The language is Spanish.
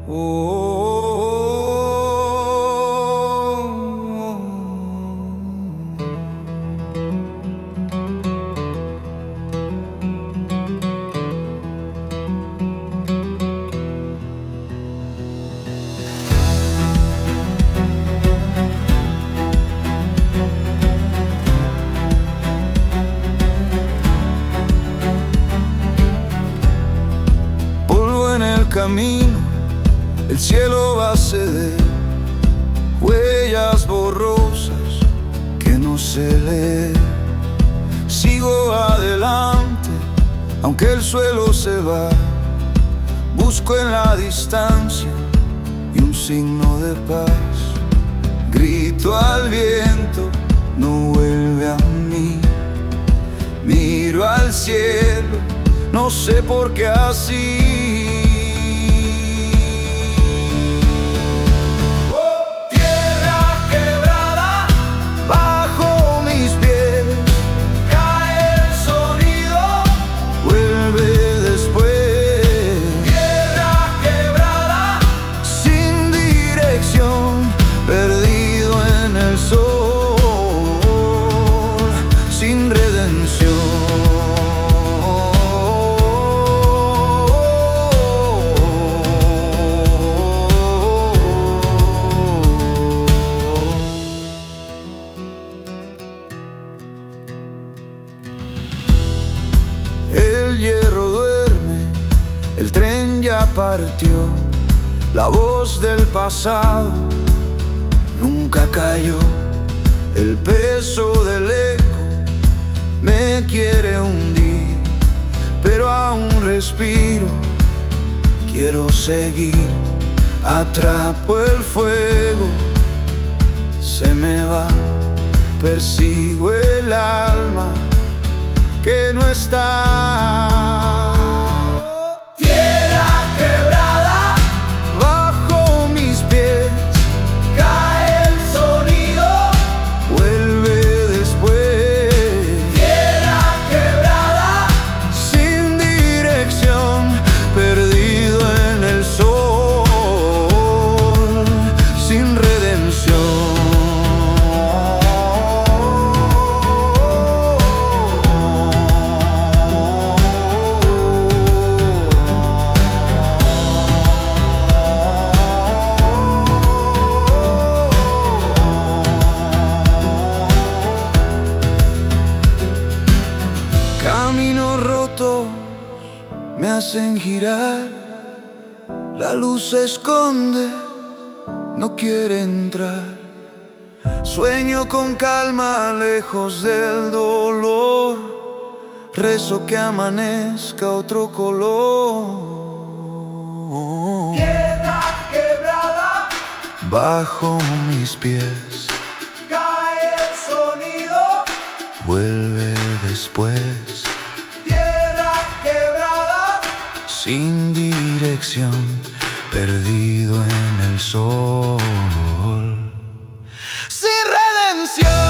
Camino, el cielo va a ceder, huellas borrosas que no se leen. Sigo adelante, aunque el suelo se va. Busco en la distancia y un signo de paz. Grito al viento, no vuelve a mí. Miro al cielo, no sé por qué así. El hierro duerme, el tren ya partió. La voz del pasado nunca cayó. El peso del eco me quiere hundir, pero aún respiro, quiero seguir. Atrapo el fuego, se me va, persigo el alma que no está. Tierra quebrada bajo mis pies, cae el sonido, vuelve después. Tierra quebrada sin dirección, perdido en el sol, sin redención. Caminos rotos me hacen girar, la luz se esconde, no quiere entrar. Sueño con calma lejos del dolor, rezo que amanezca otro color. Tierra quebrada Bajo mis pies, cae el sonido. vuelve después. Tierra quebrada Sin dirección, perdido en el sol, sin redención.